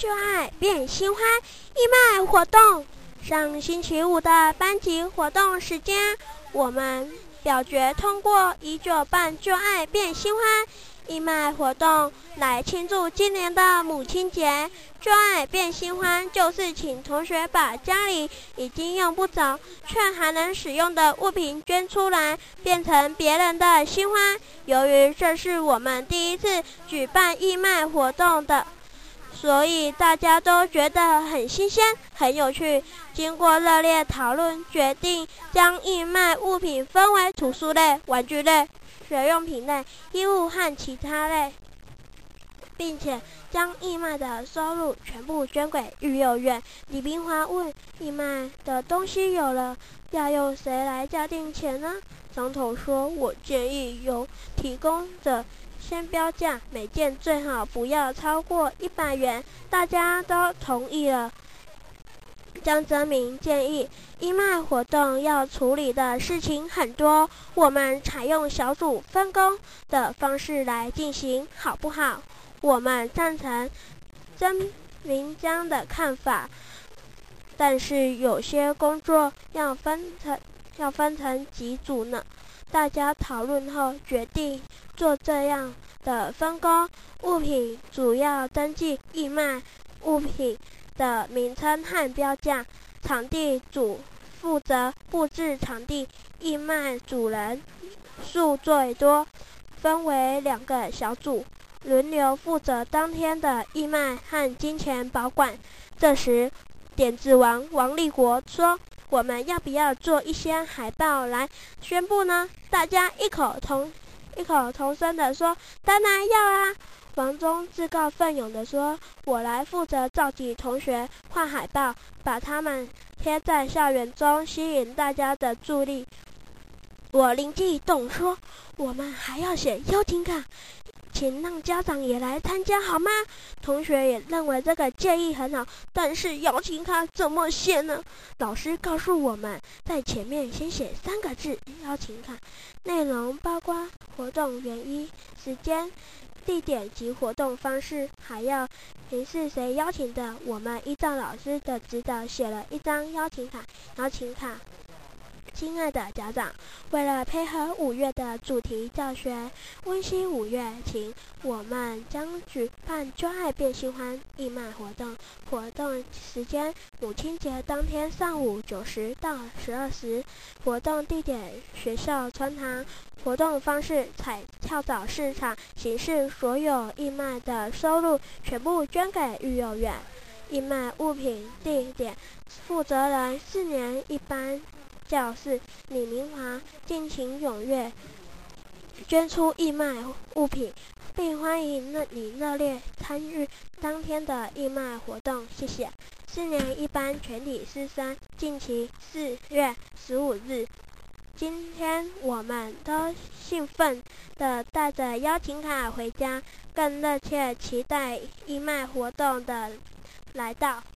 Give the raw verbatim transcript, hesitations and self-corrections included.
就爱变新欢义卖活动。上星期五的班级活动时间，我们表决通过依旧办就爱变新欢义卖活动，来庆祝今年的母亲节。就爱变新欢就是请同学把家里已经用不着却还能使用的物品捐出来，变成别人的新欢。由于这是我们第一次举办义卖活动的，所以大家都觉得很新鲜很有趣。经过热烈讨论，决定将义卖物品分为图书类、玩具类、学用品类、衣物和其他类，并且将义卖的收入全部捐给育幼院。李冰华问：义卖的东西有了，要由谁来价定钱呢？张头说：我建议由提供者先标价，每件最好不要超过一百元。大家都同意了。江泽民建议，义卖活动要处理的事情很多，我们采用小组分工的方式来进行，好不好？我们赞成曾明江的看法，但是有些工作要分成要分成几组呢。大家讨论后决定做这样的分工：物品主要登记义卖物品的名称和标价，场地组负责布置场地，义卖主人数最多，分为两个小组，轮流负责当天的义卖和金钱保管。这时点子王王立国说：我们要不要做一些海报来宣布呢？大家异口同异口同声地说：当然要啊！王忠自告奋勇地说：我来负责召集同学画海报，把它们贴在校园中，吸引大家的注意。我灵机一动说：我们还要写邀请卡，请让家长也来参加好吗？同学也认为这个建议很好，但是邀请卡怎么写呢？老师告诉我们，在前面先写三个字邀请卡，内容包括活动原因、时间、地点及活动方式，还要明是谁邀请的。我们依照老师的指导写了一张邀请卡。邀请卡亲爱的家长，为了配合五月的主题教学温馨五月情，我们将举办就爱变新欢义卖活动。活动时间：母亲节当天上午九时到十二时，活动地点学校穿堂。活动方式：采跳蚤市场形式，所有义卖的收入全部捐给育幼院。义卖物品地点：负责人四年一班教室李明华，敬请踊跃捐出义卖物品，并欢迎你热烈参与当天的义卖活动，谢谢。四年一班全体师生，近期四月十五日。今天我们都兴奋地带着邀请卡回家，更热切期待义卖活动的来到。